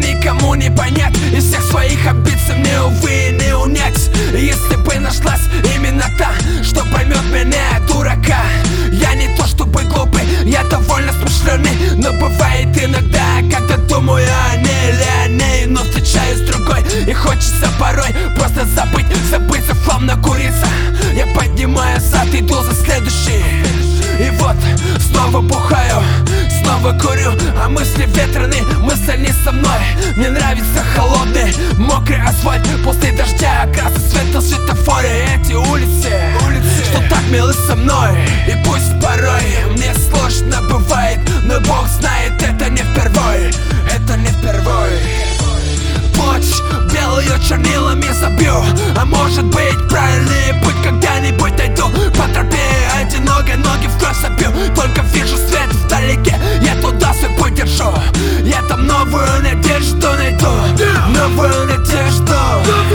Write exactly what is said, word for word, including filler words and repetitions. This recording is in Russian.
никому не понять, из всех своих амбиций мне, увы, не унять. Если бы нашлась именно та, что поймет меня, дурака. Я не то чтобы глупый, я довольно смышленый, но бывает иногда, когда думаю о ней или о ней, но встречаюсь с другой, и хочется порой просто забыть, забыться, словно курица. Я поднимаю зад, иду за следующий, и вот снова бухаю, снова курю, а мысли ветреные, мысли не со мной. Мне нравится холодный, мокрый асфальт после дождя, окрасы света, светофоре, эти улицы, улицы, что так милы со мной. И пусть порой мне сложно бывает, но Бог знает, это не впервой, это не впервой. Плоть белую чернилами забью, а может быть правильный путь когда-нибудь дойду по тропе одинокой, ноги в кровь забью, только вижу свет вдалеке, я туда свой путь держу. Я там новую надежду найду, новую надежду.